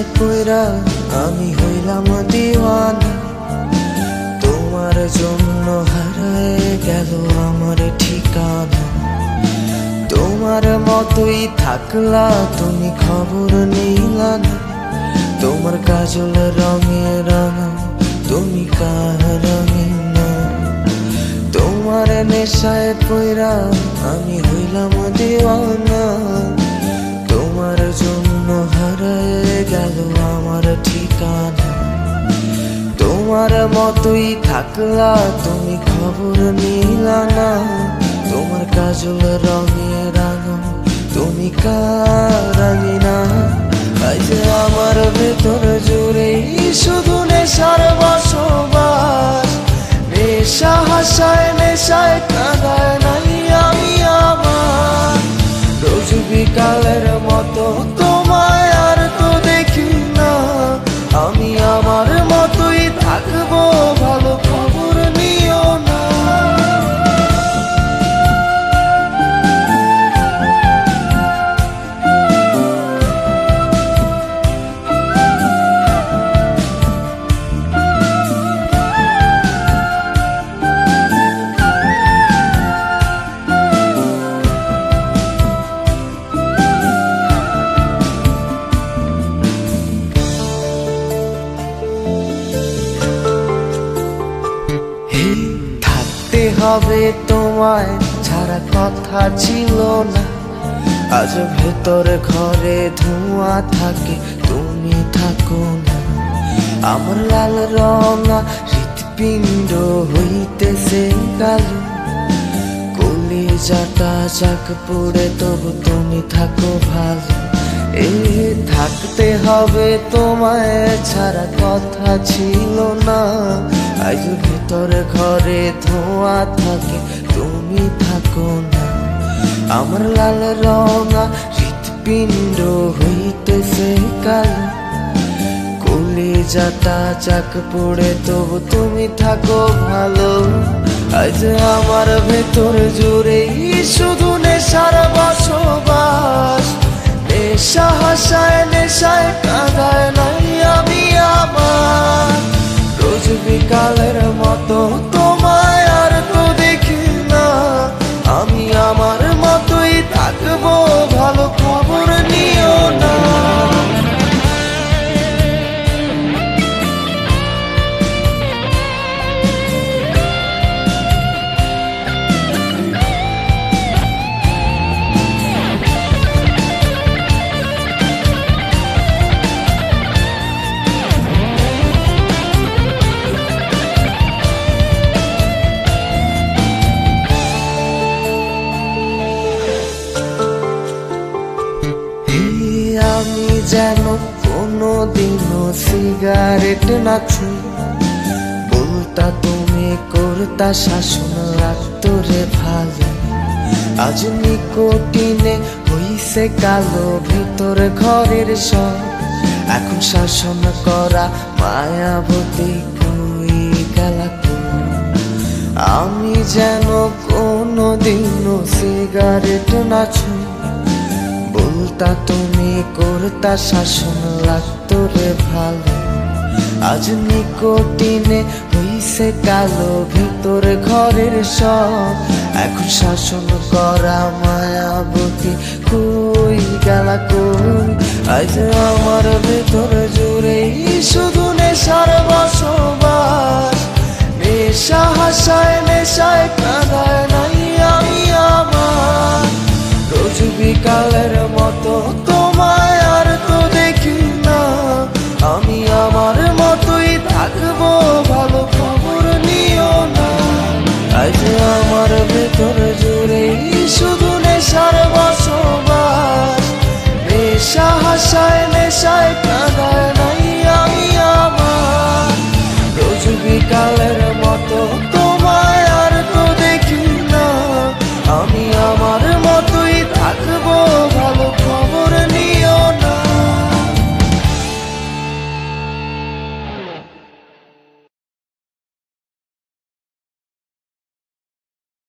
নেশায় পইরা আমি হইলাম দিওয়ানা। তোমার জন্য হারায় গেল আমার ঠিকানা। তোমার মতোই থাকলা তুমি, খবর নিলা না। তোমার কাজল রঙে রাঙা, তুমি কার রঙে না। তোমার নেশায় পইরা আমি হইলাম দিওয়ানা। তোমার জন্য হারায় গেল আমার ঠিকানা। তোমার মতোই থাকলা তুমি, খবর নিলা না। তোমার কাজল রঙে রাঙা, তুমি কার রঙিনা। আজ আমার ভেতর জুড়েই শুধু নেশার বসবাস। নেশা হাসায় নেশায় কাঁদায় নাই আমি আমার। রোজ বিকালের মতো তোমায় আর তো দেখি না। আমি আমার মতোই থাকবো, ভালো খবর নিও না। থাকতে হবে তোমায় ছাড়া কথা ছিল না। আজ ভেতর ঘরে ধোঁয়া থাকে, তুমি থাকো না। আমার লাল রঙা হৃৎপিণ্ড হইতেছে কালো। কলিজাটা যাক পুড়ে তবু তুমি থাকো ভালো। থাকতে হবে তোমায় ছাড়া কথা ছিল না। আজ ভিতর ঘরে ধোঁয়া থাকে, তুমি থাকো না। আমার লাল রঙা হৃৎপিণ্ড হইতেছে কালো। কলিজাটা যাক পুড়ে তবু তুমি থাকো ভালো। আজ আমার ভেতর জুড়েই শুধু নেশার বসবাস। নেশা হাসায় নেশায় কাঁদায় নাই আমি আমার। রোজ বিকালের মতো তোমায় আর তো দেখি না। আমি আমার মতোই থাকবো, ভালো খবর নিও না। আমি যেন কোনোদিনও সিগারেট না ছুঁই। বলতা তুমি করতা শাসন, লাগতো রে ভালো। আজ নিকোটিনে হইছে কালো ভিতর ঘরের সব। এখন শাসন করা মায়াবতী কই গেলা তুমি। আমি যেন কোনোদিনও সিগারেট না ছুঁই। বলতা তুমি করতা শাসন, লাগতো রে ভালো। আজ নিকোটিনে হইছে কালো ভিতর ঘরের সব। এখন শাসন করা মায়াবতী কই গেলা কই। আজ আমার ভেতর জুড়েই শুধু নেশার বসবাস। নেশা হাসায় নেশায় কাঁদায় নাই আমি আমার। রোজ বিকালের মতো তোমায় আর তো দেখি না। আমি আমার মতোই থাকবো, ভালো খবর নিও না। আজ আমার ভেতর জুড়েই শুধু নেশার বসবাস। নেশা হাসায় নেশায় কাঁদায় নাই আমি আমার। রোজ বিকালের